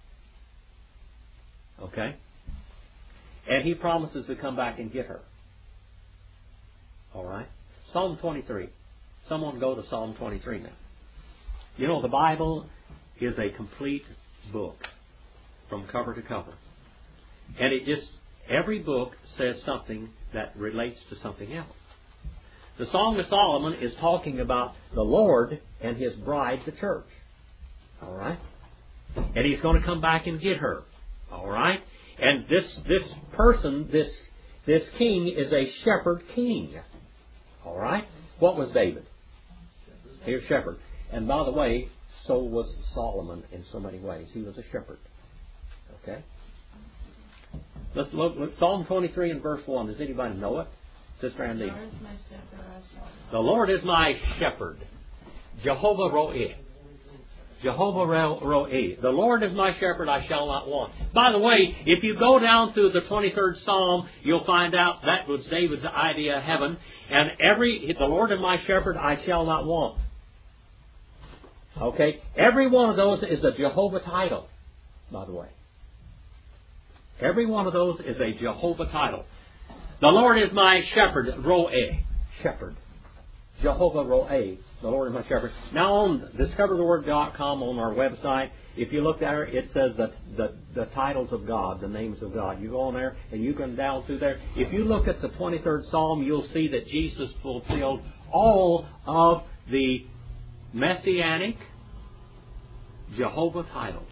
Okay? And he promises to come back and get her. All right? Psalm 23. Someone go to Psalm 23 now. You know, the Bible is a complete book from cover to cover. And every book says something that relates to something else. The Song of Solomon is talking about the Lord and His bride, the church. All right? And He's going to come back and get her. All right? And this person, this king is a shepherd king. All right? What was David? He was a shepherd. And by the way, so was Solomon in so many ways. He was a shepherd. Okay? Let's look at Psalm 23 and verse 1. Does anybody know it? Sister Andy. The Lord is my shepherd. Jehovah Ro'eh. Jehovah Ro'eh. The Lord is my shepherd, I shall not want. By the way, if you go down to the 23rd Psalm, you'll find out that was David's idea of heaven. And the Lord is my shepherd, I shall not want. Okay? Every one of those is a Jehovah title, by the way. Every one of those is a Jehovah title. The Lord is my shepherd, Ro'eh. Shepherd. Jehovah Ro'eh. The Lord is my shepherd. Now on discovertheword.com on our website, if you look there, it says that the titles of God, the names of God. You go on there and you can down through there. If you look at the 23rd Psalm, you'll see that Jesus fulfilled all of the Messianic Jehovah titles.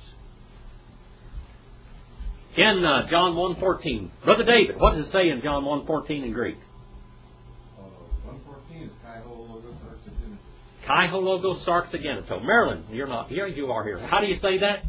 In John 1:14, Brother David, what does it say in John 1:14 in Greek? 1:14 is Kai Ho Logos Sarx Agenitos. Kai Ho Logos Sarx Agenitos. Marilyn, you're not here. You are here. How do you say that?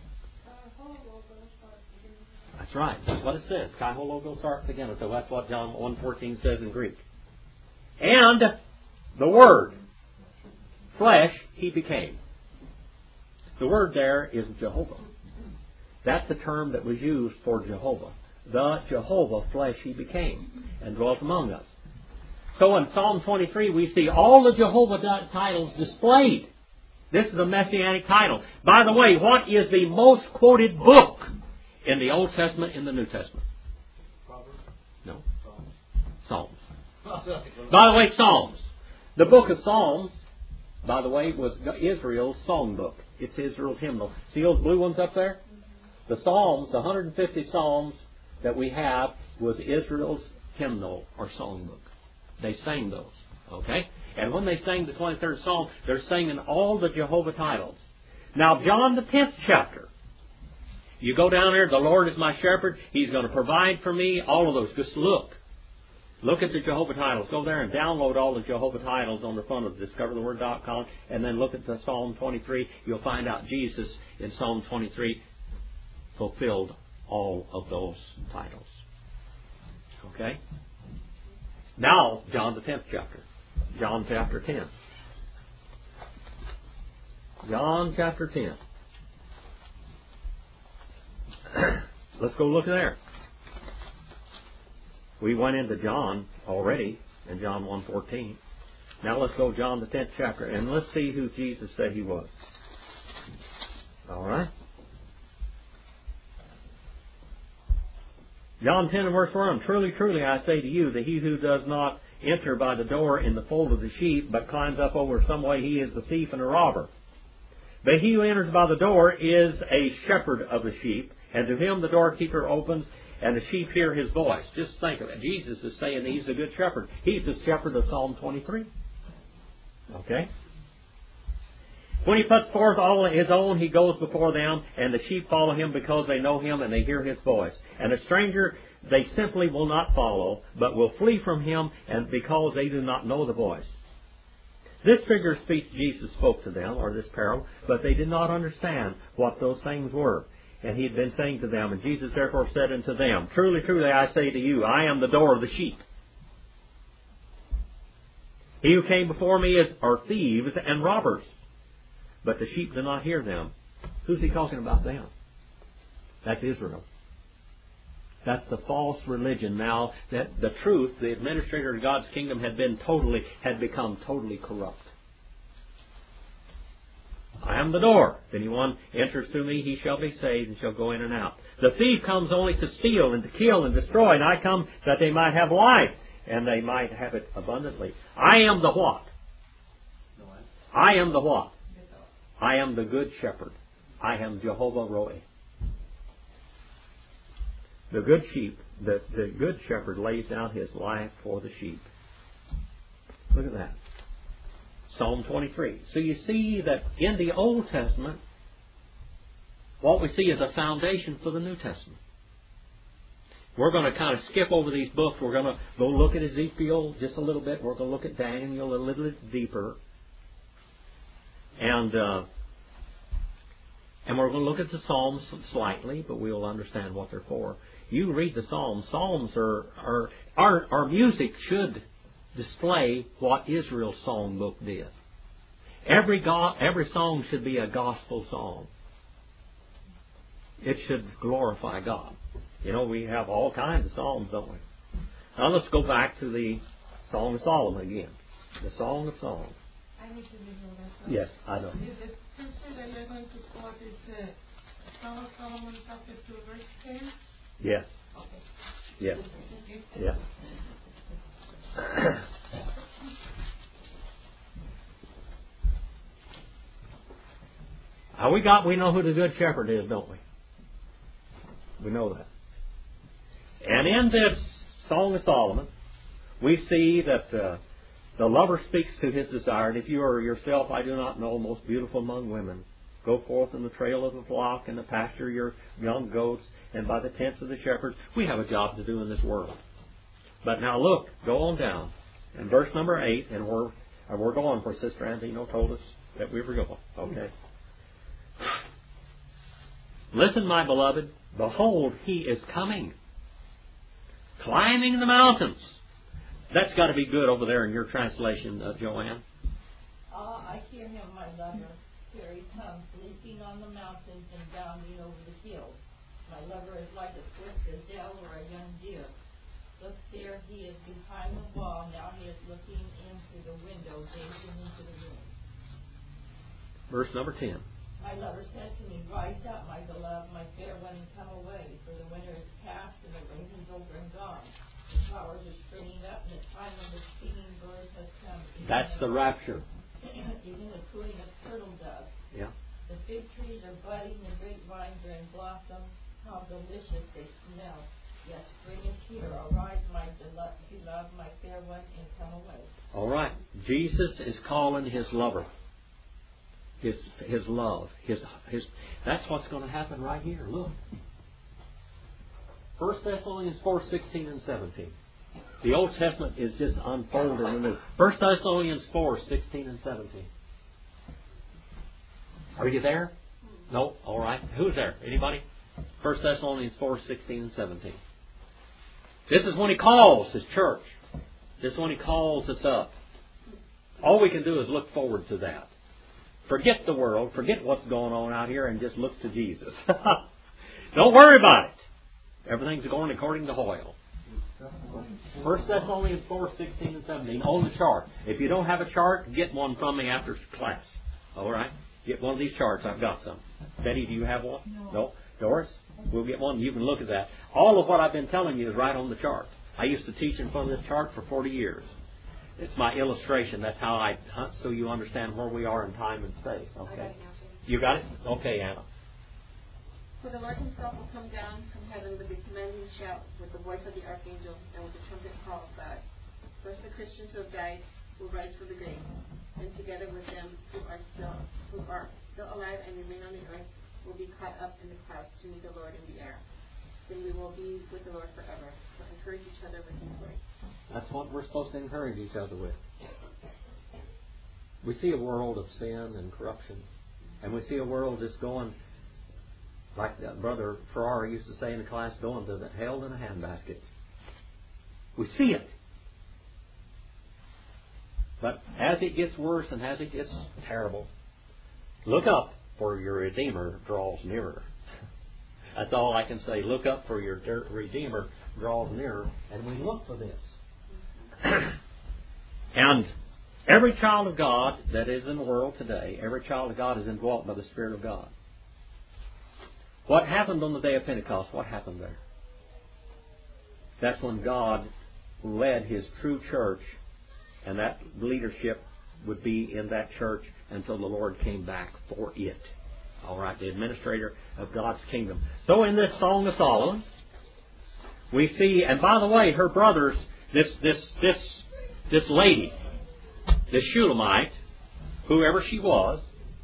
That's right. That's what it says. Kai Ho Logos Sarx Agenitos. That's what John 1:14 says in Greek. And the Word, flesh, He became. The word there is Jehovah. That's the term that was used for Jehovah. The Jehovah, flesh, He became and dwelt among us. So in Psalm 23, we see all the Jehovah titles displayed. This is a messianic title. By the way, what is the most quoted book in the Old Testament and the New Testament? No. Psalms. By the way, Psalms. The book of Psalms, by the way, was Israel's songbook. It's Israel's hymnal. See those blue ones up there? The Psalms, the 150 Psalms that we have, was Israel's hymnal or songbook. They sang those. Okay? And when they sang the 23rd Psalm, they're singing all the Jehovah titles. Now, John the 10th chapter. You go down there, the Lord is my shepherd. He's going to provide for me. All of those. Just look. Look at the Jehovah titles. Go there and download all the Jehovah titles on the front of discovertheword.com, and then look at the Psalm 23. You'll find out Jesus in Psalm 23 fulfilled all of those titles. Okay? Now, John the 10th chapter. John chapter 10. John chapter 10. Let's go look there. We went into John already in John 1:14. Now let's go John the 10th chapter and let's see who Jesus said He was. All right. John 10 and verse 1. Truly, truly, I say to you that he who does not enter by the door in the fold of the sheep, but climbs up over some way, he is a thief and a robber. But he who enters by the door is a shepherd of the sheep, and to him the doorkeeper opens, and the sheep hear his voice. Just think of it. Jesus is saying He's a good shepherd. He's the shepherd of Psalm 23. Okay? When He puts forth all His own, He goes before them, and the sheep follow Him because they know Him and they hear His voice. And a stranger they simply will not follow, but will flee from him, and because they do not know the voice. This figure of speech Jesus spoke to them, or this parable, but they did not understand what those things were. And He had been saying to them, and Jesus therefore said unto them, Truly, truly, I say to you, I am the door of the sheep. He who came before me are thieves and robbers, but the sheep do not hear them. Who's He talking about them? That's Israel. That's the false religion now that the truth, the administrator of God's kingdom had become totally corrupt. I am the door. If anyone enters through me, he shall be saved and shall go in and out. The thief comes only to steal and to kill and destroy, and I come that they might have life, and they might have it abundantly. I am the what? I am the what? I am the good shepherd. I am Jehovah Roe. The good sheep, the good shepherd lays down his life for the sheep. Look at that. Psalm 23. So you see that in the Old Testament, what we see is a foundation for the New Testament. We're going to kind of skip over these books. We're going to go look at Ezekiel just a little bit. We're going to look at Daniel a little bit deeper. And we're going to look at the Psalms slightly, but we'll understand what they're for. You read the Psalms. Psalms our music should display what Israel's songbook did. Every song should be a gospel song. It should glorify God. You know, we have all kinds of psalms, don't we? Now let's go back to the Song of Solomon again. The Song of Solomon. I need to know that. Yes, I know. The scripture that you're going to quote is Song of Solomon chapter 2 verse 10? Yes. Okay. Yes. Yes. We know who the Good Shepherd is, don't we? We know that. And in this Song of Solomon, we see that the lover speaks to his desire. And if you are yourself, I do not know, most beautiful among women, go forth in the trail of the flock and the pasture your young goats, and by the tents of the shepherds. We have a job to do in this world. But now look, go on down. In verse number 8, and we're going for Sister Antino told us that we were going. Okay. Listen, my beloved, behold, He is coming, climbing the mountains. That's got to be good over there in your translation, Joanne. I hear Him, my lover. Here He comes, leaping on the mountains and bounding over the hills. My lover is like a swift gazelle or a young deer. Look there, He is behind the wall. Now He is looking in through the window, gazing into the room. Verse number 10. My lover said to me, Rise up, my beloved, my fair one, and come away, for the winter is past and the raven's over and gone. The flowers are springing up, and the time of the singing birds has come. That's the rapture. Even the cooing of turtle doves. Yeah. The fig trees are budding, the grapevines are in blossom. How delicious they smell. Yes, spring is here. Arise, my beloved, my fair one, and come away. All right. Jesus is calling His lover. His love. His. That's what's going to happen right here. Look. 1 Thessalonians 4:16 and 17. The Old Testament is just unfolded in the New. 1 Thessalonians 4:16 and 17. Are you there? No? All right. Who's there? Anybody? 1 Thessalonians 4:16 and 17. This is when He calls His church. This is when He calls us up. All we can do is look forward to that. Forget the world. Forget what's going on out here and just look to Jesus. Don't worry about it. Everything's going according to Hoyle. 1 Thessalonians 4:16 and 17 on the chart. If you don't have a chart, get one from me after class. All right? Get one of these charts. I've got some. Betty, do you have one? No. Doris? We'll get one. You can look at that. All of what I've been telling you is right on the chart. I used to teach in front of this chart for 40 years. It's my illustration. That's how I hunt so you understand where we are in time and space. Okay. You got it? Okay, Anna. For the Lord Himself will come down from heaven with a commanding shout, with the voice of the archangel, and with the trumpet call of God. First the Christians who have died will rise from the grave, and together with them who are still alive and remain on the earth will be caught up in the clouds to meet the Lord in the air. Then we will be with the Lord forever. So encourage each other with these words. That's what we're supposed to encourage each other with. We see a world of sin and corruption, and we see a world just going, like that Brother Ferrari used to say in the class, going to the hell in a handbasket. We see it. But as it gets worse and as it gets terrible, look up, for your Redeemer draws nearer. That's all I can say. Look up, for your Redeemer draws nearer. And we look for this. And every child of God that is in the world today, every child of God is indwelt by the Spirit of God. What happened on the day of Pentecost? What happened there? That's when God led His true church, and that leadership would be in that church until the Lord came back for it. All right, the administrator of God's kingdom. So in this Song of Solomon, we see, and by the way, her brothers, this lady, this Shulamite, whoever she was,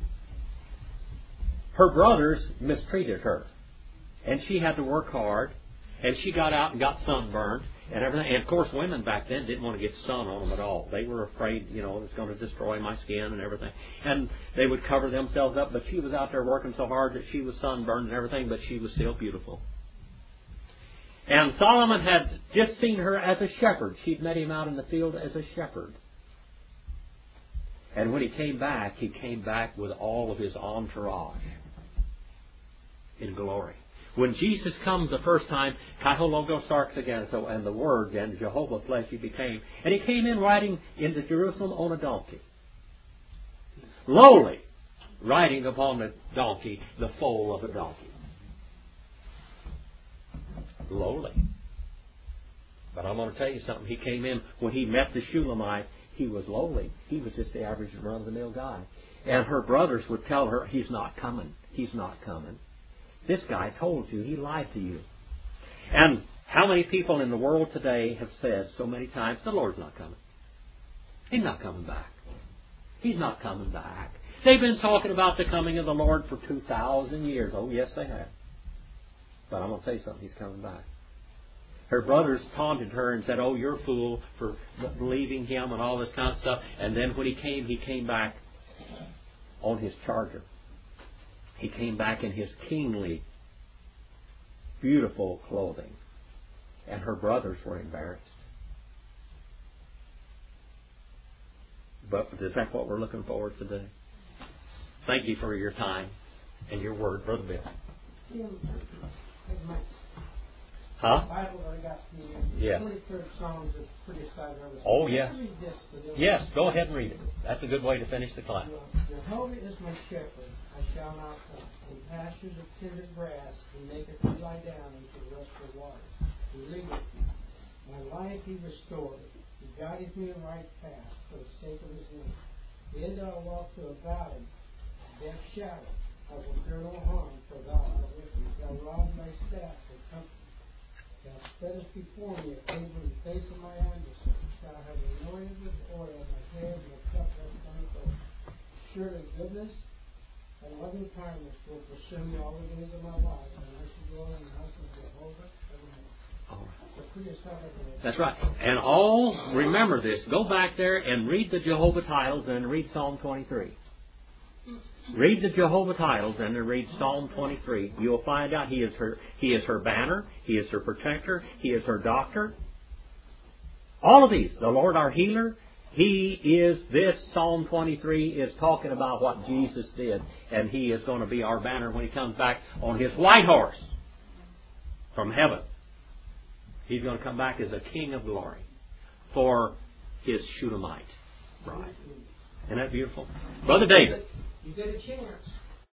her brothers mistreated her. And she had to work hard. And she got out and got sunburned and everything. And of course, women back then didn't want to get sun on them at all. They were afraid, it was going to destroy my skin and everything. And they would cover themselves up. But she was out there working so hard that she was sunburned and everything, but she was still beautiful. And Solomon had just seen her as a shepherd. She'd met him out in the field as a shepherd. And when he came back with all of his entourage in glory. When Jesus comes the first time, Kaho Logos Sarx again, and the Word, and Jehovah flesh He became. And He came in riding into Jerusalem on a donkey. Lowly, riding upon the donkey, the foal of a donkey. Lowly. But I'm going to tell you something. He came in, when He met the Shulamite, He was lowly. He was just the average run-of-the-mill guy. And her brothers would tell her, He's not coming. He's not coming. This guy told you. He lied to you. And how many people in the world today have said so many times, the Lord's not coming. He's not coming back. He's not coming back. They've been talking about the coming of the Lord for 2,000 years. Oh, yes, they have. But I'm going to tell you something. He's coming back. Her brothers taunted her and said, oh, you're a fool for believing Him and all this kind of stuff. And then when He came back on His charger. He came back in His kingly, beautiful clothing. And her brothers were embarrassed. But is that what we're looking forward to today? Thank you for your time and your word, Brother Bill. Huh? The Bible that I got from you. Yes. 23rd Psalms is pretty exciting. Oh, yes. Read this for them. Yes, go ahead and read it. That's a good way to finish the class. Jehovah is my shepherd, I shall not want. In pastures of tender grass, He maketh me lie down into restful waters. He leadeth me. My life He restoreth. He guideth me in the right path for the sake of His name. Yea, though I walk through a valley, death's shadow, I will fear no harm, for Thou art with me. Thou rod and Thy staff will comfort me. Thou spreadest before me a table in the face of my adversaries. Thou hast anointed with oil my head, and my cup hath runneth over. Surely goodness a loving kindness will pursue me all the days of my life, and I should dwell in the house of Jehovah evermore. All right. The freest heart ever. That's right. And all, remember this, go back there and read the Jehovah titles and read Psalm 23. Read the Jehovah titles and then read Psalm 23. You'll find out He is her banner, He is her protector, He is her doctor. All of these, the Lord our healer, He is, this Psalm 23 is talking about what Jesus did, and He is going to be our banner when He comes back on His white horse from heaven. He's going to come back as a King of glory for His Shunammite bride. Isn't that beautiful? Brother David. You get a chance.